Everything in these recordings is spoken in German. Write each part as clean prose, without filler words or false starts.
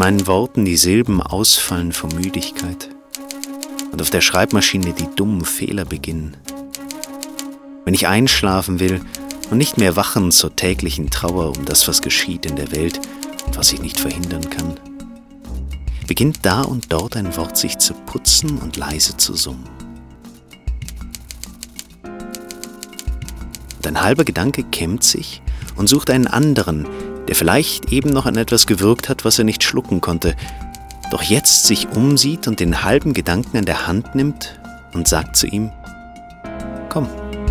meinen Worten die Silben ausfallen vor Müdigkeit und auf der Schreibmaschine die dummen Fehler beginnen. Wenn ich einschlafen will und nicht mehr wachen zur täglichen Trauer um das, was geschieht in der Welt und was ich nicht verhindern kann, beginnt da und dort ein Wort sich zu putzen und leise zu summen. Und ein halber Gedanke kämmt sich und sucht einen anderen, der vielleicht eben noch an etwas gewirkt hat, was er nicht schlucken konnte, doch jetzt sich umsieht und den halben Gedanken an der Hand nimmt und sagt zu ihm: Komm.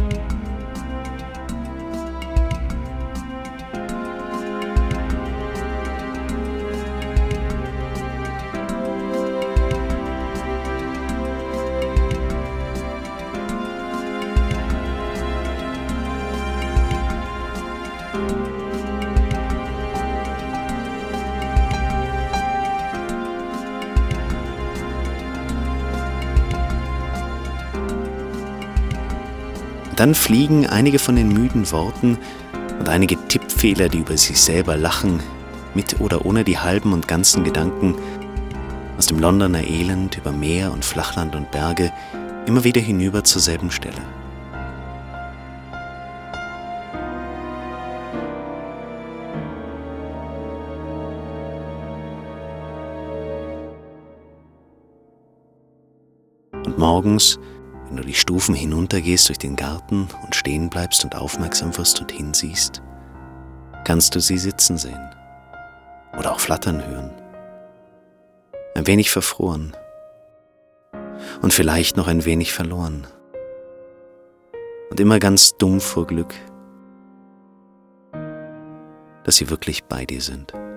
Dann fliegen einige von den müden Worten und einige Tippfehler, die über sich selber lachen, mit oder ohne die halben und ganzen Gedanken, aus dem Londoner Elend über Meer und Flachland und Berge immer wieder hinüber zur selben Stelle. Und morgens, wenn du die Stufen hinuntergehst durch den Garten und stehen bleibst und aufmerksam wirst und hinsiehst, kannst du sie sitzen sehen oder auch flattern hören. Ein wenig verfroren und vielleicht noch ein wenig verloren und immer ganz dumm vor Glück, dass sie wirklich bei dir sind.